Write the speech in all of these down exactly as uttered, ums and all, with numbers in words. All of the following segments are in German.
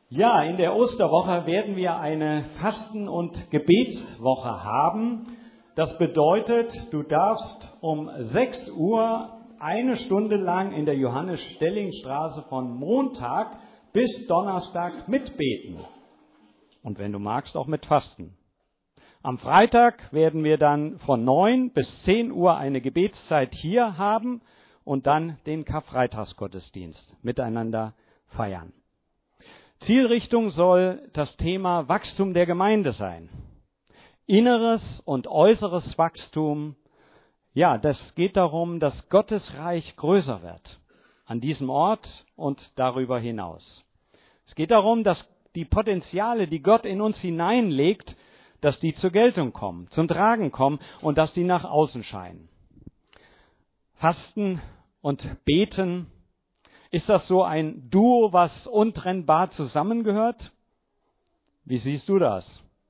Ja, in der Osterwoche werden wir eine Fasten- und Gebetswoche haben. Das bedeutet, du darfst um sechs Uhr eine Stunde lang in der Johannes-Stelling-Straße von Montag bis Donnerstag mitbeten. Und wenn du magst, auch mit Fasten. Am Freitag werden wir dann von neun bis zehn Uhr eine Gebetszeit hier haben und dann den Karfreitagsgottesdienst miteinander feiern. Zielrichtung soll das Thema Wachstum der Gemeinde sein. Inneres und äußeres Wachstum. Ja, das geht darum, dass Gottes Reich größer wird. An diesem Ort und darüber hinaus. Es geht darum, dass die Potenziale, die Gott in uns hineinlegt, dass die zur Geltung kommen, zum Tragen kommen und dass die nach außen scheinen. Fasten und Beten. Ist das so ein Duo, was untrennbar zusammengehört? Wie siehst du das?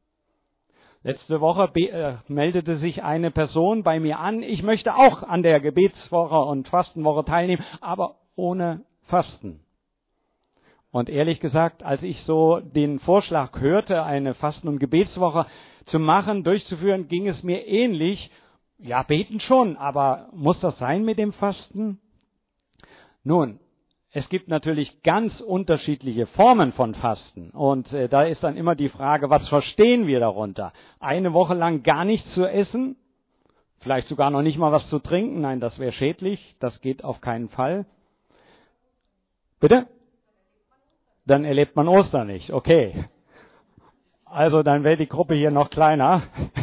Letzte Woche be- äh, meldete sich eine Person bei mir an, ich möchte auch an der Gebetswoche und Fastenwoche teilnehmen, aber ohne Fasten. Und ehrlich gesagt, als ich so den Vorschlag hörte, eine Fasten- und Gebetswoche zu machen, durchzuführen, ging es mir ähnlich. Ja, beten schon, aber muss das sein mit dem Fasten? Nun, es gibt natürlich ganz unterschiedliche Formen von Fasten. Und äh, da ist dann immer die Frage, was verstehen wir darunter? Eine Woche lang gar nichts zu essen? Vielleicht sogar noch nicht mal was zu trinken? Nein, das wäre schädlich. Das geht auf keinen Fall. Bitte? Dann erlebt man Ostern nicht. Okay. Also dann wäre die Gruppe hier noch kleiner.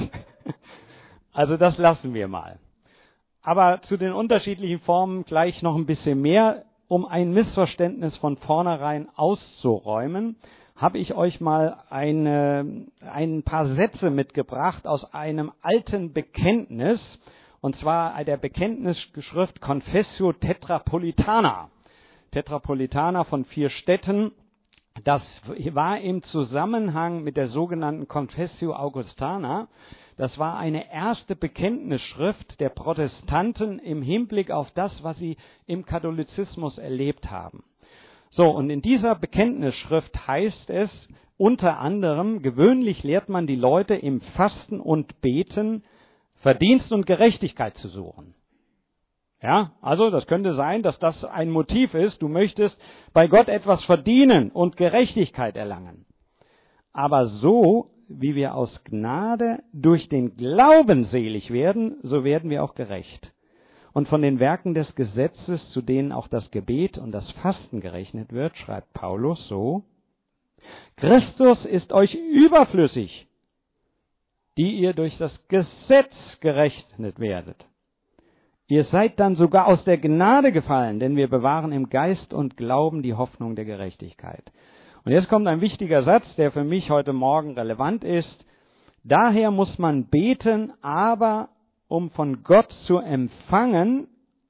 Also das lassen wir mal. Aber zu den unterschiedlichen Formen gleich noch ein bisschen mehr. Um ein Missverständnis von vornherein auszuräumen, habe ich euch mal eine, ein paar Sätze mitgebracht aus einem alten Bekenntnis, und zwar der Bekenntnisschrift Confessio Tetrapolitana. Tetrapolitana von vier Städten. Das war im Zusammenhang mit der sogenannten Confessio Augustana. Das war eine erste Bekenntnisschrift der Protestanten im Hinblick auf das, was sie im Katholizismus erlebt haben. So, und in dieser Bekenntnisschrift heißt es unter anderem, gewöhnlich lehrt man die Leute im Fasten und Beten, Verdienst und Gerechtigkeit zu suchen. Ja, also das könnte sein, dass das ein Motiv ist. Du möchtest bei Gott etwas verdienen und Gerechtigkeit erlangen. Aber so, wie wir aus Gnade durch den Glauben selig werden, so werden wir auch gerecht. Und von den Werken des Gesetzes, zu denen auch das Gebet und das Fasten gerechnet wird, schreibt Paulus so: Christus ist euch überflüssig, die ihr durch das Gesetz gerechnet werdet. Ihr seid dann sogar aus der Gnade gefallen, denn wir bewahren im Geist und Glauben die Hoffnung der Gerechtigkeit. Und jetzt kommt ein wichtiger Satz, der für mich heute Morgen relevant ist. Daher muss man beten, aber um von Gott zu empfangen,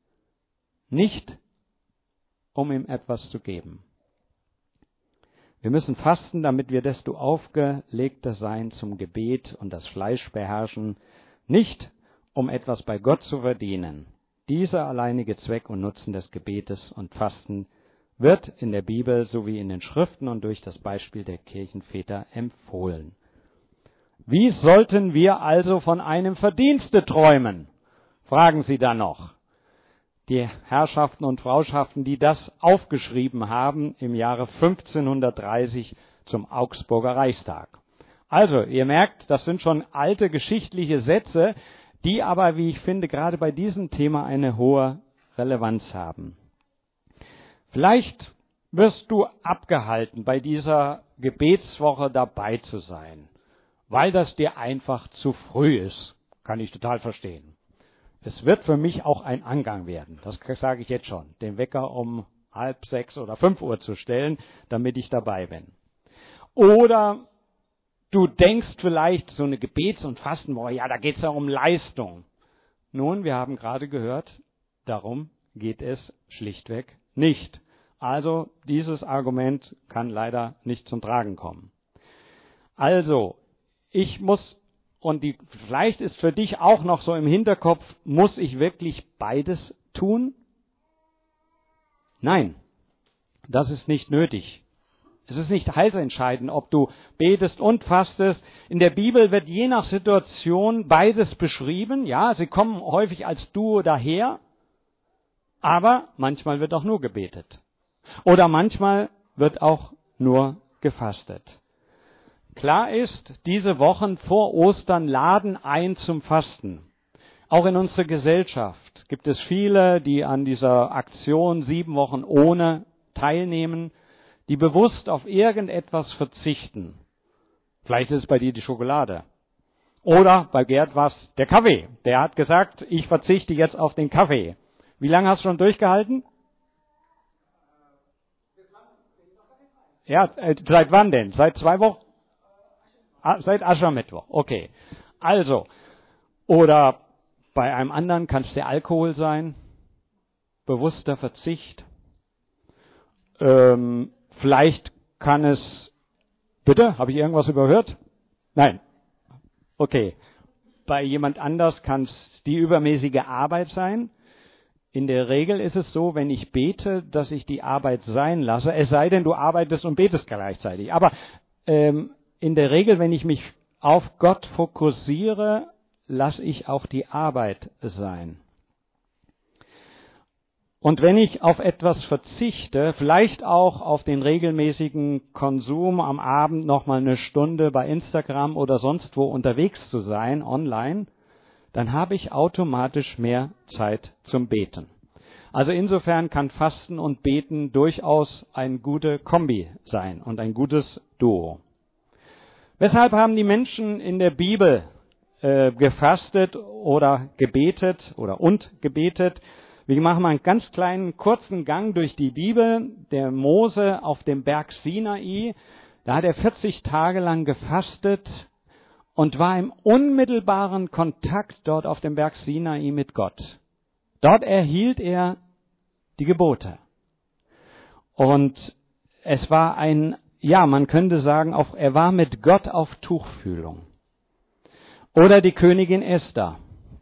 nicht um ihm etwas zu geben. Wir müssen fasten, damit wir desto aufgelegter sein zum Gebet und das Fleisch beherrschen, nicht um etwas bei Gott zu verdienen. Dieser alleinige Zweck und Nutzen des Gebetes und Fasten wird in der Bibel sowie in den Schriften und durch das Beispiel der Kirchenväter empfohlen. Wie sollten wir also von einem Verdienste träumen? Fragen Sie da noch. Die Herrschaften und Frauschaften, die das aufgeschrieben haben im Jahre fünfzehnhundertdreißig zum Augsburger Reichstag. Also, ihr merkt, das sind schon alte geschichtliche Sätze, die aber, wie ich finde, gerade bei diesem Thema eine hohe Relevanz haben. Vielleicht wirst du abgehalten, bei dieser Gebetswoche dabei zu sein, weil das dir einfach zu früh ist. Kann ich total verstehen. Es wird für mich auch ein Angang werden, das sage ich jetzt schon, den Wecker um halb sechs oder fünf Uhr zu stellen, damit ich dabei bin. Oder du denkst vielleicht, so eine Gebets- und Fastenwoche, ja, da geht es ja um Leistung. Nun, wir haben gerade gehört, darum geht es schlichtweg nicht. Also, dieses Argument kann leider nicht zum Tragen kommen. Also, ich muss, und die, vielleicht ist für dich auch noch so im Hinterkopf, muss ich wirklich beides tun? Nein, das ist nicht nötig. Es ist nicht heilsentscheidend, ob du betest und fastest. In der Bibel wird je nach Situation beides beschrieben. Ja, sie kommen häufig als Duo daher, aber manchmal wird auch nur gebetet. Oder manchmal wird auch nur gefastet. Klar ist, diese Wochen vor Ostern laden ein zum Fasten. Auch in unserer Gesellschaft gibt es viele, die an dieser Aktion sieben Wochen ohne teilnehmen, die bewusst auf irgendetwas verzichten. Vielleicht ist es bei dir die Schokolade. Oder bei Gerd war es der Kaffee. Der hat gesagt, ich verzichte jetzt auf den Kaffee. Wie lange hast du schon durchgehalten? Ja, äh, seit wann denn? Seit zwei Wochen? Ah, seit Aschermittwoch. Okay. Also, oder bei einem anderen kann es der Alkohol sein. Bewusster Verzicht. Ähm, vielleicht kann es, bitte, habe ich irgendwas überhört? Nein. Okay. Bei jemand anders kann es die übermäßige Arbeit sein. In der Regel ist es so, wenn ich bete, dass ich die Arbeit sein lasse, es sei denn, du arbeitest und betest gleichzeitig. Aber ähm, in der Regel, wenn ich mich auf Gott fokussiere, lasse ich auch die Arbeit sein. Und wenn ich auf etwas verzichte, vielleicht auch auf den regelmäßigen Konsum am Abend nochmal eine Stunde bei Instagram oder sonst wo unterwegs zu sein, online, dann habe ich automatisch mehr Zeit zum Beten. Also insofern kann Fasten und Beten durchaus eine gute Kombi sein und ein gutes Duo. Weshalb haben die Menschen in der Bibel äh, gefastet oder gebetet oder und gebetet? Wir machen mal einen ganz kleinen, kurzen Gang durch die Bibel. Der Mose auf dem Berg Sinai, da hat er vierzig Tage lang gefastet und war im unmittelbaren Kontakt dort auf dem Berg Sinai mit Gott. Dort erhielt er die Gebote. Und es war ein, ja, man könnte sagen, auch, er war mit Gott auf Tuchfühlung. Oder die Königin Esther.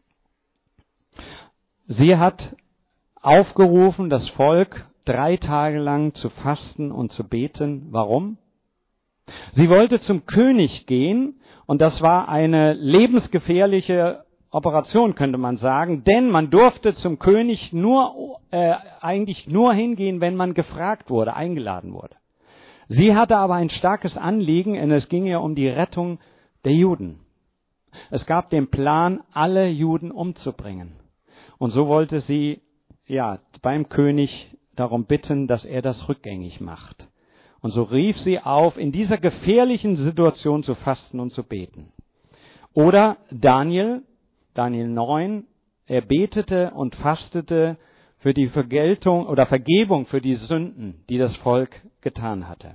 Sie hat aufgerufen, das Volk drei Tage lang zu fasten und zu beten. Warum? Sie wollte zum König gehen und das war eine lebensgefährliche Operation, könnte man sagen, denn man durfte zum König nur äh, eigentlich nur hingehen, wenn man gefragt wurde, eingeladen wurde. Sie hatte aber ein starkes Anliegen und es ging ja um die Rettung der Juden. Es gab den Plan, alle Juden umzubringen. Und so wollte sie ja beim König darum bitten, dass er das rückgängig macht. Und so rief sie auf, in dieser gefährlichen Situation zu fasten und zu beten. Oder Daniel, Daniel neun, er betete und fastete für die Vergeltung oder Vergebung für die Sünden, die das Volk getan hatte.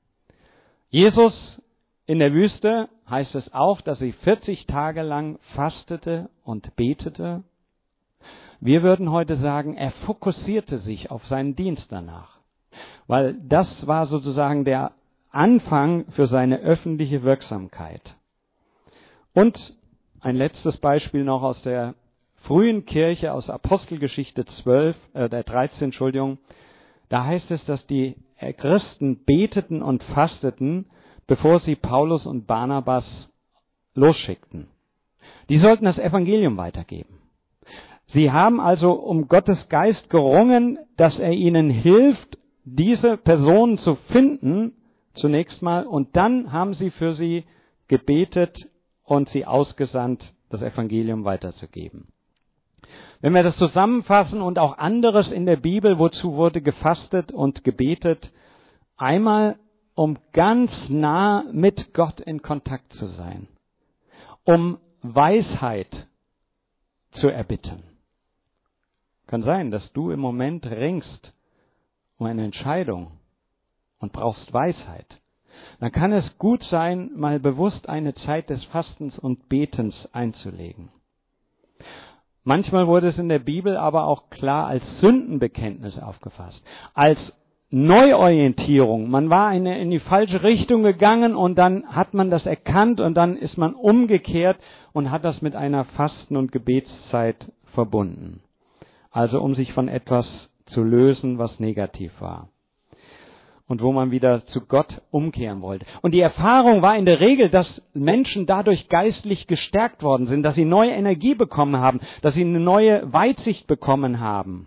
Jesus in der Wüste heißt es auch, dass sie vierzig Tage lang fastete und betete. Wir würden heute sagen, er fokussierte sich auf seinen Dienst danach, weil das war sozusagen der Anfang für seine öffentliche Wirksamkeit. Und ein letztes Beispiel noch aus der frühen Kirche, aus Apostelgeschichte zwölf, äh, der dreizehn, Entschuldigung. Da heißt es, dass die Christen beteten und fasteten, bevor sie Paulus und Barnabas losschickten. Die sollten das Evangelium weitergeben. Sie haben also um Gottes Geist gerungen, dass er ihnen hilft, diese Personen zu finden, zunächst mal, und dann haben sie für sie gebetet und sie ausgesandt, das Evangelium weiterzugeben. Wenn wir das zusammenfassen und auch anderes in der Bibel, wozu wurde gefastet und gebetet, einmal um ganz nah mit Gott in Kontakt zu sein, um Weisheit zu erbitten. Kann sein, dass du im Moment ringst um eine Entscheidung und brauchst Weisheit. Dann kann es gut sein, mal bewusst eine Zeit des Fastens und Betens einzulegen. Manchmal wurde es in der Bibel aber auch klar als Sündenbekenntnis aufgefasst, als Neuorientierung. Man war in, in die falsche Richtung gegangen und dann hat man das erkannt und dann ist man umgekehrt und hat das mit einer Fasten- und Gebetszeit verbunden. Also um sich von etwas zu lösen, was negativ war. und wo man wieder zu Gott umkehren wollte. Und die Erfahrung war in der Regel, dass Menschen dadurch geistlich gestärkt worden sind, dass sie neue Energie bekommen haben, dass sie eine neue Weitsicht bekommen haben.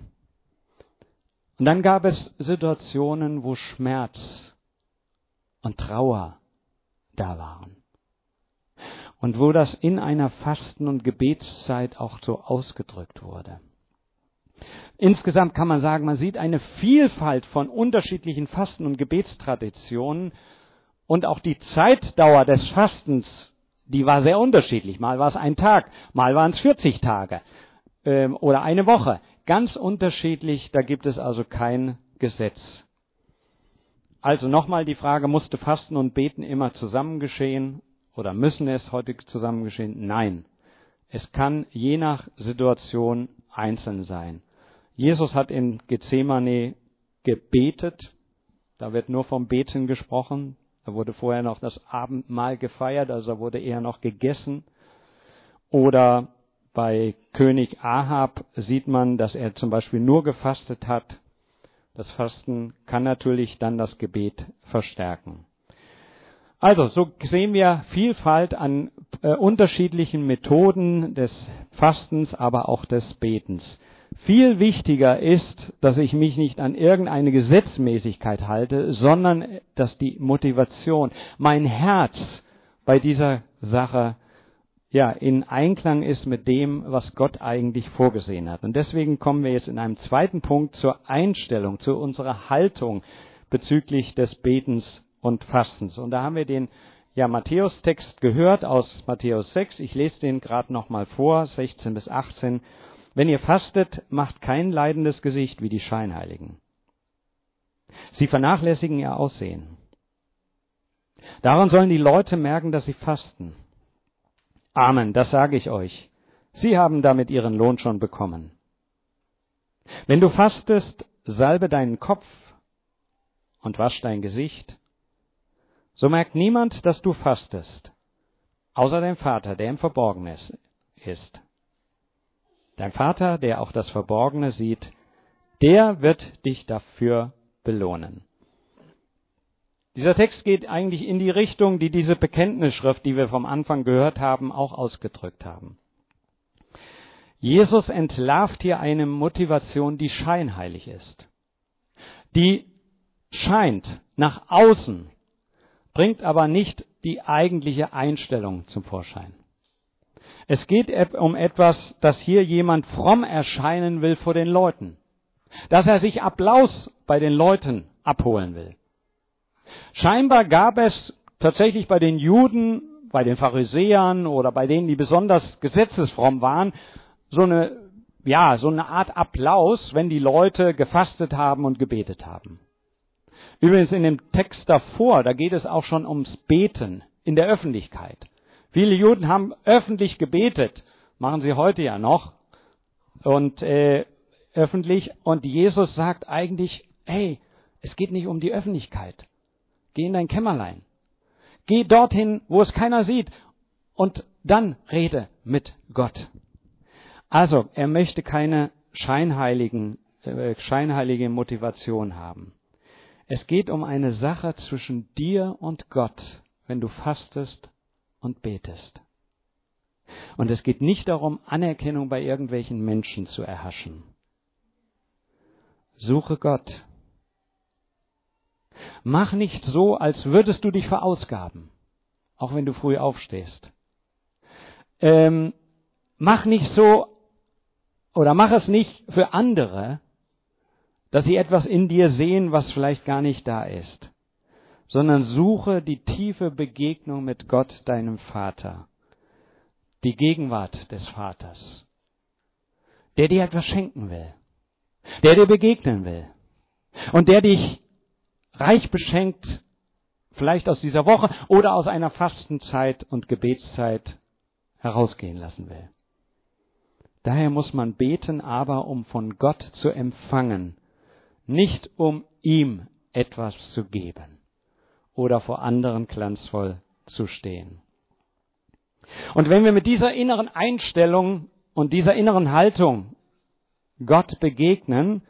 Und dann gab es Situationen, wo Schmerz und Trauer da waren. Und wo das in einer Fasten- und Gebetszeit auch so ausgedrückt wurde. Insgesamt kann man sagen, man sieht eine Vielfalt von unterschiedlichen Fasten- und Gebetstraditionen und auch die Zeitdauer des Fastens, die war sehr unterschiedlich. Mal war es ein Tag, mal waren es vierzig Tage ähm, oder eine Woche. Ganz unterschiedlich, da gibt es also kein Gesetz. Also nochmal die Frage, musste Fasten und Beten immer zusammen geschehen oder müssen es heute zusammen geschehen? Nein, es kann je nach Situation einzeln sein. Jesus hat in Gethsemane gebetet, da wird nur vom Beten gesprochen, da wurde vorher noch das Abendmahl gefeiert, also wurde eher noch gegessen. Oder bei König Ahab sieht man, dass er zum Beispiel nur gefastet hat. Das Fasten kann natürlich dann das Gebet verstärken. Also, so sehen wir Vielfalt an äh, unterschiedlichen Methoden des Fastens, aber auch des Betens. Viel wichtiger ist, dass ich mich nicht an irgendeine Gesetzmäßigkeit halte, sondern dass die Motivation, mein Herz bei dieser Sache ja in Einklang ist mit dem, was Gott eigentlich vorgesehen hat. Und deswegen kommen wir jetzt in einem zweiten Punkt zur Einstellung, zu unserer Haltung bezüglich des Betens und Fastens. Und da haben wir den ja, Matthäus-Text gehört aus Matthäus sechs. Ich lese den gerade nochmal vor, sechzehn bis achtzehn. Wenn ihr fastet, macht kein leidendes Gesicht wie die Scheinheiligen. Sie vernachlässigen ihr Aussehen. Daran sollen die Leute merken, dass sie fasten. Amen, das sage ich euch. Sie haben damit ihren Lohn schon bekommen. Wenn du fastest, salbe deinen Kopf und wasch dein Gesicht. So merkt niemand, dass du fastest, außer dein Vater, der im Verborgenen ist. Dein Vater, der auch das Verborgene sieht, der wird dich dafür belohnen. Dieser Text geht eigentlich in die Richtung, die diese Bekenntnisschrift, die wir vom Anfang gehört haben, auch ausgedrückt haben. Jesus entlarvt hier eine Motivation, die scheinheilig ist. Die scheint nach außen, bringt aber nicht die eigentliche Einstellung zum Vorschein. Es geht um etwas, dass hier jemand fromm erscheinen will vor den Leuten. Dass er sich Applaus bei den Leuten abholen will. Scheinbar gab es tatsächlich bei den Juden, bei den Pharisäern oder bei denen, die besonders gesetzesfromm waren, so eine, ja, so eine Art Applaus, wenn die Leute gefastet haben und gebetet haben. Übrigens in dem Text davor, da geht es auch schon ums Beten in der Öffentlichkeit. Viele Juden haben öffentlich gebetet, machen sie heute ja noch, und äh, öffentlich. Und Jesus sagt eigentlich, hey, es geht nicht um die Öffentlichkeit. Geh in dein Kämmerlein. Geh dorthin, wo es keiner sieht, und dann rede mit Gott. Also, er möchte keine scheinheiligen, äh, scheinheilige Motivation haben. Es geht um eine Sache zwischen dir und Gott, wenn du fastest und betest. Und es geht nicht darum, Anerkennung bei irgendwelchen Menschen zu erhaschen. Suche Gott. Mach nicht so, als würdest du dich verausgaben, auch wenn du früh aufstehst. Ähm, mach nicht so, oder mach es nicht für andere, dass sie etwas in dir sehen, was vielleicht gar nicht da ist, sondern suche die tiefe Begegnung mit Gott, deinem Vater, die Gegenwart des Vaters, der dir etwas schenken will, der dir begegnen will und der dich reich beschenkt, vielleicht aus dieser Woche oder aus einer Fastenzeit und Gebetszeit herausgehen lassen will. Daher muss man beten, aber um von Gott zu empfangen, nicht um ihm etwas zu geben oder vor anderen glanzvoll zu stehen. Und wenn wir mit dieser inneren Einstellung und dieser inneren Haltung Gott begegnen,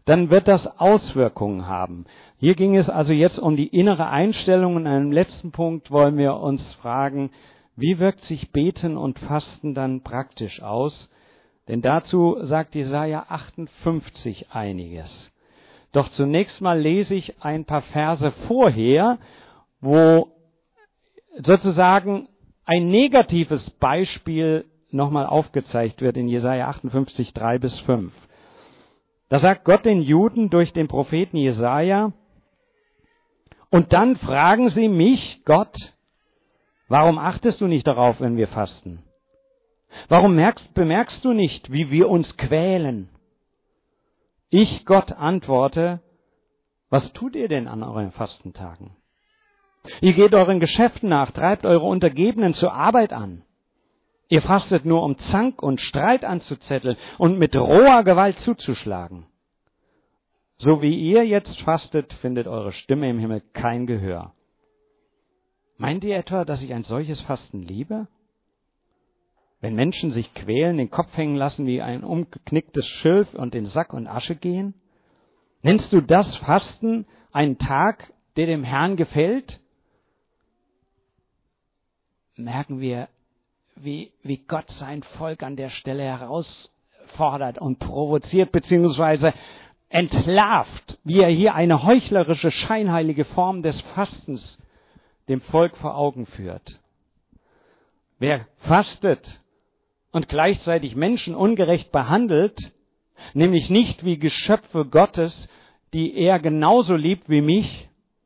dann wird das Auswirkungen haben. Hier ging es also jetzt um die innere Einstellung. Und an dem letzten Punkt wollen wir uns fragen, wie wirkt sich Beten und Fasten dann praktisch aus? Denn dazu sagt Jesaja achtundfünfzig einiges. Doch zunächst mal lese ich ein paar Verse vorher, wo sozusagen ein negatives Beispiel nochmal aufgezeigt wird in Jesaja achtundfünfzig, drei bis fünf. Da sagt Gott den Juden durch den Propheten Jesaja: Und dann fragen sie mich, Gott, warum achtest du nicht darauf, wenn wir fasten? Warum merkst, bemerkst du nicht, wie wir uns quälen? Ich, Gott, antworte: Was tut ihr denn an euren Fastentagen? Ihr geht euren Geschäften nach, treibt eure Untergebenen zur Arbeit an. Ihr fastet nur, um Zank und Streit anzuzetteln und mit roher Gewalt zuzuschlagen. So wie ihr jetzt fastet, findet eure Stimme im Himmel kein Gehör. Meint ihr etwa, dass ich ein solches Fasten liebe? Wenn Menschen sich quälen, den Kopf hängen lassen wie ein umgeknicktes Schilf und in Sack und Asche gehen? Nennst du das Fasten einen Tag, der dem Herrn gefällt? Merken wir, wie, wie Gott sein Volk an der Stelle herausfordert und provoziert bzw. entlarvt, wie er hier eine heuchlerische, scheinheilige Form des Fastens dem Volk vor Augen führt. Wer fastet und gleichzeitig Menschen ungerecht behandelt, nämlich nicht wie Geschöpfe Gottes, die er genauso liebt wie mich,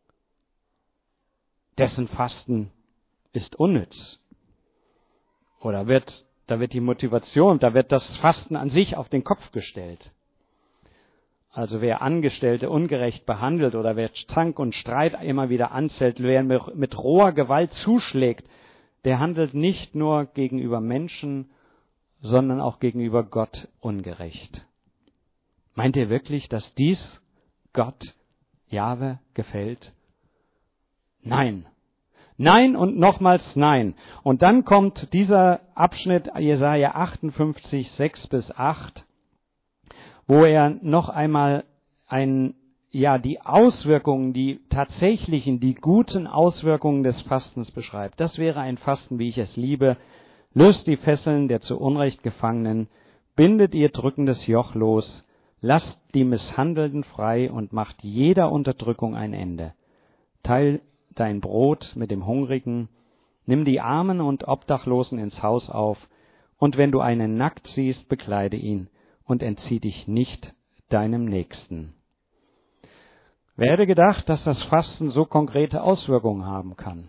dessen Fasten ist unnütz. Oder wird, da wird die Motivation, da wird das Fasten an sich auf den Kopf gestellt. Also wer Angestellte ungerecht behandelt oder wer Zank und Streit immer wieder anzettelt, wer mit roher Gewalt zuschlägt, der handelt nicht nur gegenüber Menschen, sondern auch gegenüber Gott ungerecht. Meint ihr wirklich, dass dies Gott, Jahwe, gefällt? Nein. Nein und nochmals nein. Und dann kommt dieser Abschnitt Jesaja achtundfünfzig, sechs bis acht, wo er noch einmal ein, ja, die Auswirkungen, die tatsächlichen, die guten Auswirkungen des Fastens beschreibt. Das wäre ein Fasten, wie ich es liebe. Löst die Fesseln der zu Unrecht Gefangenen, bindet ihr drückendes Joch los, lasst die Misshandelten frei und macht jeder Unterdrückung ein Ende. Teil dein Brot mit dem Hungrigen, nimm die Armen und Obdachlosen ins Haus auf, und wenn du einen nackt siehst, bekleide ihn und entzieh dich nicht deinem Nächsten. Wer hätte gedacht, dass das Fasten so konkrete Auswirkungen haben kann?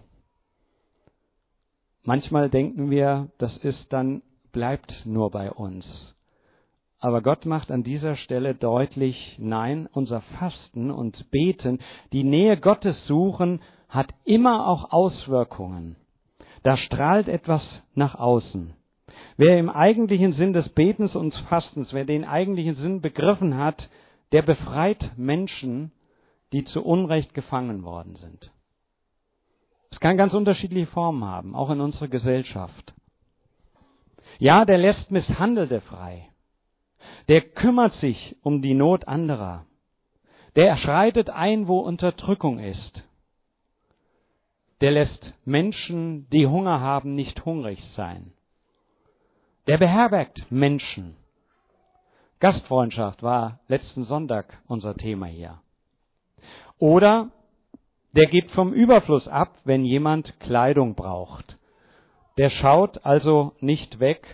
Manchmal denken wir, das ist dann, bleibt nur bei uns. Aber Gott macht an dieser Stelle deutlich, nein, unser Fasten und Beten, die Nähe Gottes suchen, hat immer auch Auswirkungen. Da strahlt etwas nach außen. Wer im eigentlichen Sinn des Betens und Fastens, wer den eigentlichen Sinn begriffen hat, der befreit Menschen, die zu Unrecht gefangen worden sind. Es kann ganz unterschiedliche Formen haben, auch in unserer Gesellschaft. Ja, der lässt Misshandelte frei. Der kümmert sich um die Not anderer. Der schreitet ein, wo Unterdrückung ist. Der lässt Menschen, die Hunger haben, nicht hungrig sein. Der beherbergt Menschen. Gastfreundschaft war letzten Sonntag unser Thema hier. Oder der gibt vom Überfluss ab, wenn jemand Kleidung braucht. Der schaut also nicht weg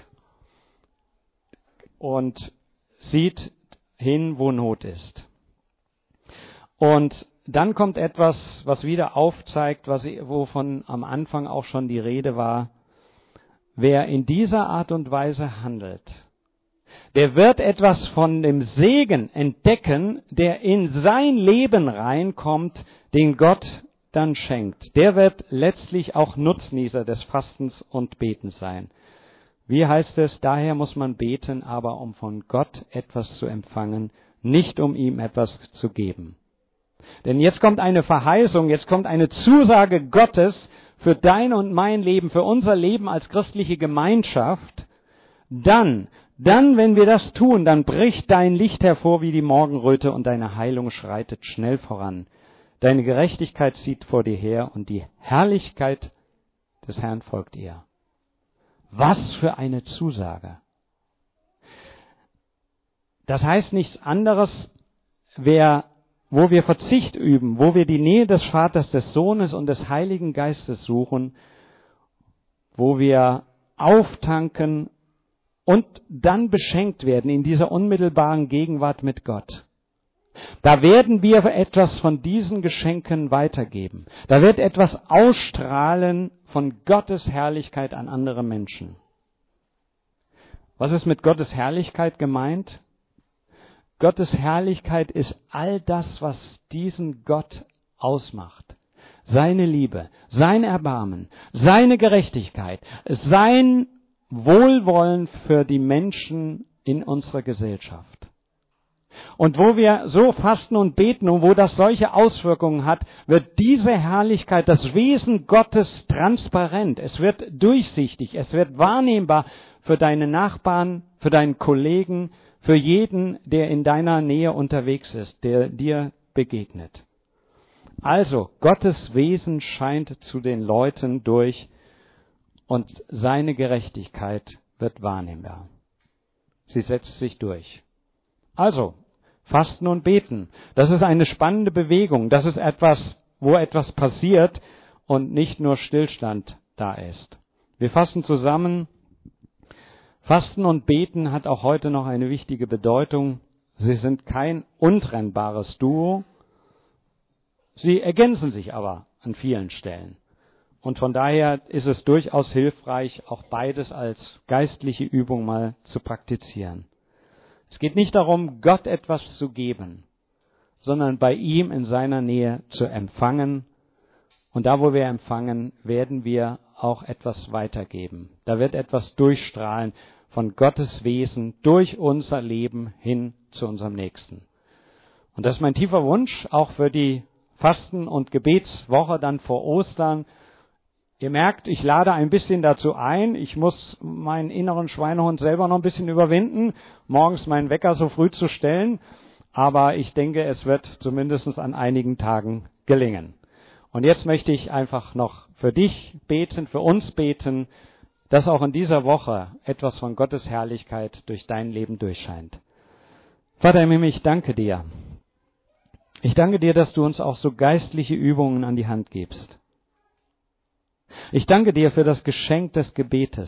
und sieht hin, wo Not ist. Und dann kommt etwas, was wieder aufzeigt, was, wovon am Anfang auch schon die Rede war. Wer in dieser Art und Weise handelt, der wird etwas von dem Segen entdecken, der in sein Leben reinkommt, den Gott dann schenkt. Der wird letztlich auch Nutznießer des Fastens und Betens sein. Wie heißt es? Daher muss man beten, aber um von Gott etwas zu empfangen, nicht um ihm etwas zu geben. Denn jetzt kommt eine Verheißung, jetzt kommt eine Zusage Gottes für dein und mein Leben, für unser Leben als christliche Gemeinschaft. Dann, Dann, wenn wir das tun, dann bricht dein Licht hervor wie die Morgenröte und deine Heilung schreitet schnell voran. Deine Gerechtigkeit zieht vor dir her und die Herrlichkeit des Herrn folgt ihr. Was für eine Zusage! Das heißt nichts anderes, wer, wo wir Verzicht üben, wo wir die Nähe des Vaters, des Sohnes und des Heiligen Geistes suchen, wo wir auftanken und dann beschenkt werden in dieser unmittelbaren Gegenwart mit Gott. Da werden wir etwas von diesen Geschenken weitergeben. Da wird etwas ausstrahlen von Gottes Herrlichkeit an andere Menschen. Was ist mit Gottes Herrlichkeit gemeint? Gottes Herrlichkeit ist all das, was diesen Gott ausmacht. Seine Liebe, sein Erbarmen, seine Gerechtigkeit, sein Wohlwollen für die Menschen in unserer Gesellschaft. Und wo wir so fasten und beten und wo das solche Auswirkungen hat, wird diese Herrlichkeit, das Wesen Gottes transparent. Es wird durchsichtig, es wird wahrnehmbar für deine Nachbarn, für deinen Kollegen, für jeden, der in deiner Nähe unterwegs ist, der dir begegnet. Also, Gottes Wesen scheint zu den Leuten durch und seine Gerechtigkeit wird wahrnehmbar. Sie setzt sich durch. Also, Fasten und Beten, das ist eine spannende Bewegung. Das ist etwas, wo etwas passiert und nicht nur Stillstand da ist. Wir fasten zusammen. Fasten und Beten hat auch heute noch eine wichtige Bedeutung. Sie sind kein untrennbares Duo. Sie ergänzen sich aber an vielen Stellen. Und von daher ist es durchaus hilfreich, auch beides als geistliche Übung mal zu praktizieren. Es geht nicht darum, Gott etwas zu geben, sondern bei ihm in seiner Nähe zu empfangen. Und da, wo wir empfangen, werden wir auch etwas weitergeben. Da wird etwas durchstrahlen von Gottes Wesen durch unser Leben hin zu unserem Nächsten. Und das ist mein tiefer Wunsch, auch für die Fasten- und Gebetswoche dann vor Ostern. Ihr merkt, ich lade ein bisschen dazu ein. Ich muss meinen inneren Schweinehund selber noch ein bisschen überwinden, morgens meinen Wecker so früh zu stellen. Aber ich denke, es wird zumindest an einigen Tagen gelingen. Und jetzt möchte ich einfach noch für dich beten, für uns beten, dass auch in dieser Woche etwas von Gottes Herrlichkeit durch dein Leben durchscheint. Vater im Himmel, ich danke dir. Ich danke dir, dass du uns auch so geistliche Übungen an die Hand gibst. Ich danke dir für das Geschenk des Gebetes.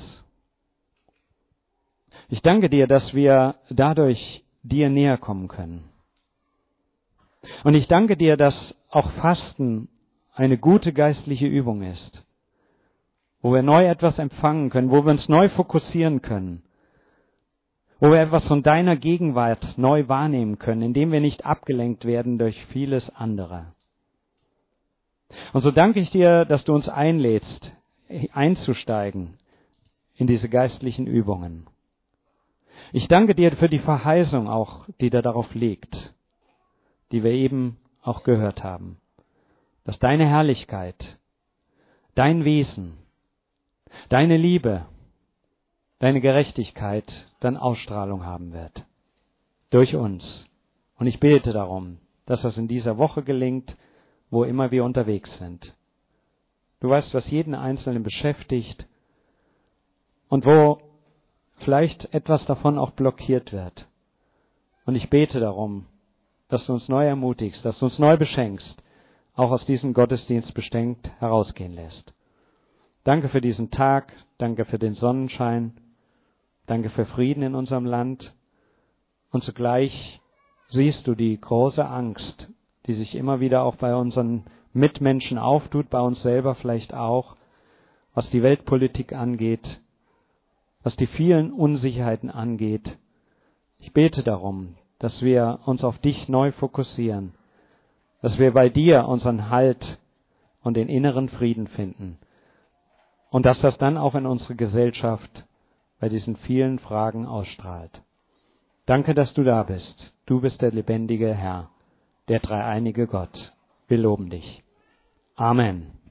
Ich danke dir, dass wir dadurch dir näher kommen können. Und ich danke dir, dass auch Fasten eine gute geistliche Übung ist, wo wir neu etwas empfangen können, wo wir uns neu fokussieren können, wo wir etwas von deiner Gegenwart neu wahrnehmen können, indem wir nicht abgelenkt werden durch vieles andere. Und so danke ich dir, dass du uns einlädst, einzusteigen in diese geistlichen Übungen. Ich danke dir für die Verheißung auch, die da darauf liegt, die wir eben auch gehört haben, dass deine Herrlichkeit, dein Wesen, deine Liebe, deine Gerechtigkeit dann Ausstrahlung haben wird durch uns. Und ich bete darum, dass das in dieser Woche gelingt, wo immer wir unterwegs sind. Du weißt, was jeden Einzelnen beschäftigt und wo vielleicht etwas davon auch blockiert wird. Und ich bete darum, dass du uns neu ermutigst, dass du uns neu beschenkst, auch aus diesem Gottesdienst beschenkt herausgehen lässt. Danke für diesen Tag, danke für den Sonnenschein, danke für Frieden in unserem Land. Und zugleich siehst du die große Angst, die sich immer wieder auch bei unseren Mitmenschen auftut, bei uns selber vielleicht auch, was die Weltpolitik angeht, was die vielen Unsicherheiten angeht. Ich bete darum, dass wir uns auf dich neu fokussieren, dass wir bei dir unseren Halt und den inneren Frieden finden und dass das dann auch in unsere Gesellschaft bei diesen vielen Fragen ausstrahlt. Danke, dass du da bist. Du bist der lebendige Herr, der dreieinige Gott. Wir loben dich. Amen.